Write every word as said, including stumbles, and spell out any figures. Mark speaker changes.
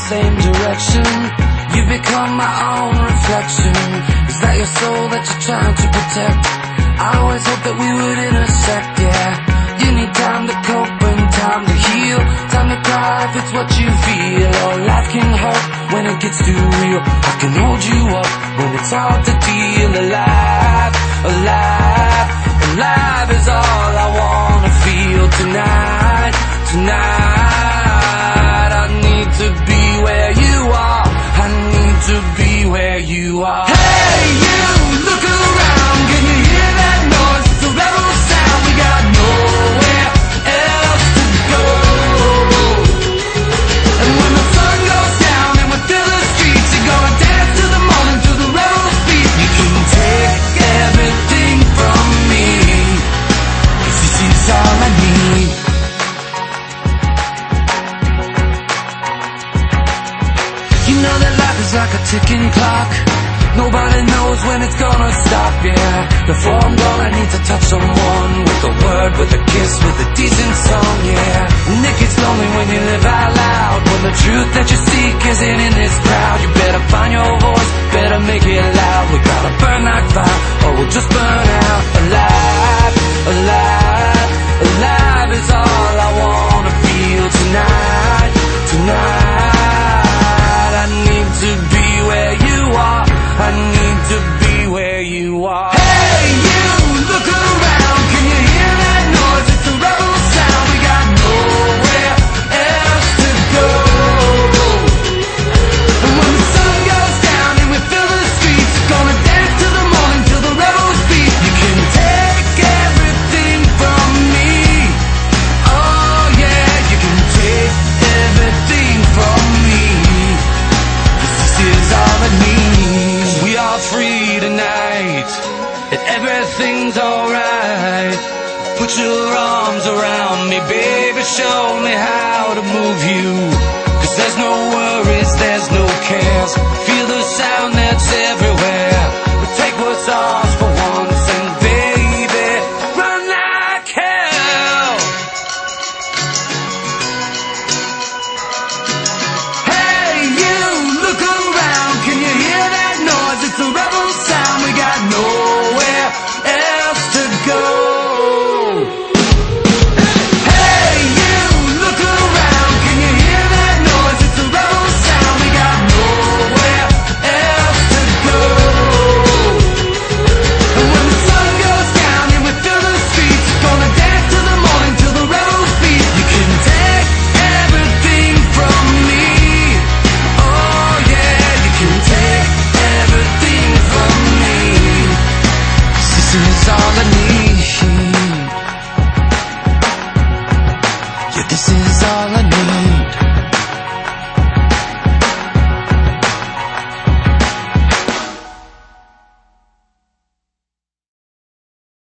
Speaker 1: same direction. You become my own reflection. Is that your soul that you're trying to protect? I always hope that we would intersect, yeah. You need time to cope and time to heal, time to cry if it's what you feel. Oh, life can hurt when it gets too real. I can hold you up when it's hard to deal. Alive, alive, alive is all I wanna feel tonight, tonight. I need to be where you are, I need to be where you are. Hey you, look around, can you hear that noise? It's a rebel sound, we got nowhere else to go. And when the sun goes down and we fill the streets, you're gonna dance to the morning to the rebel's beat. You can take everything from me, 'cause this is all I need. You know that life is like a ticking clock, nobody knows when it's gonna stop, yeah. Before I'm gone I need to touch someone, with a word, with a kiss, with a decent song, yeah. And it gets lonely when you live out loud, when the truth that you seek isn't in this crowd. You better find your voice, better make it loud. We gotta burn like fire, or we'll just burn out. Alive, alive, alive is all I wanna feel tonight, tonight. I need to be where you are, I need to be where you are. Hey you, look around, can you hear that noise? It's a rebel sound, we got nowhere else to go. And when the sun goes down and we fill the streets, gonna dance to the morning till the rebels beat. You can take everything from me, oh yeah, you can take everything from me. This is all I need. We are free tonight, and everything's alright. Put your arms around me, baby, show me how to move you. 'Cause there's no worries, there's no cares.